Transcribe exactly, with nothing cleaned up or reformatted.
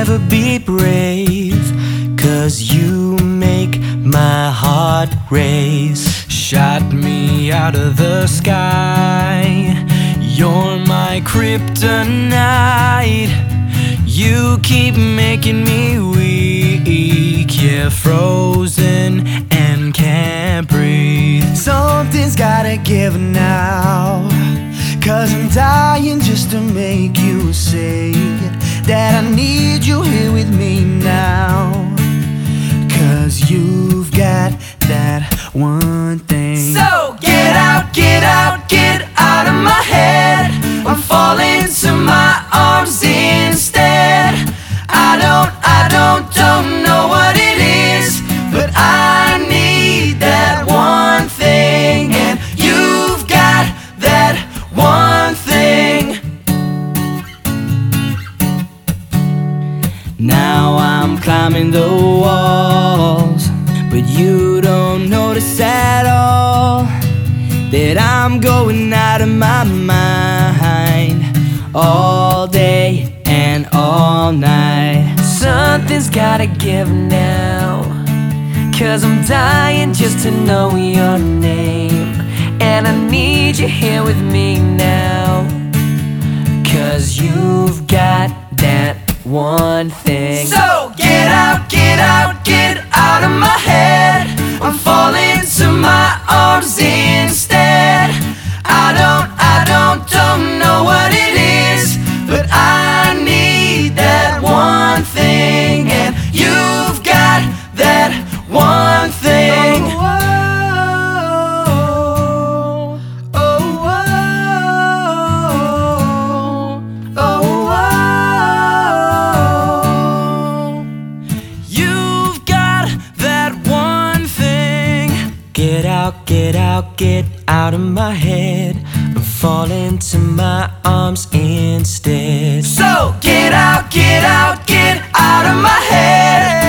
never be brave, 'cause you make my heart race. Shot me out of the sky, you're my kryptonite. You keep making me weak, yeah, frozen and can't breathe. Something's gotta give now, 'cause I'm dying just to make you say that I need you here with me now. 'Cause you've got that one thing. So get out, get out, get out of my head. I'm falling to my arms instead. I don't, I don't, don't know what it is, but I need that one thing, and you've got that one thing. Now I'm climbing the walls, but you don't notice at all that I'm going out of my mind all day and all night. Something's gotta give now, 'cause I'm dying just to know your name, and I need you here with me now. 'Cause you've got that one thing. So get out, get out, get out of my head. I'm falling to my arms instead. I don't, I don't, don't know what it is, but I need that one thing, and you've got that one thing. Oh, oh, oh, oh, oh. You've got that one thing. Get out, get out, get out of my head. I'm falling to my arms instead. So get out, get out, get out of my head.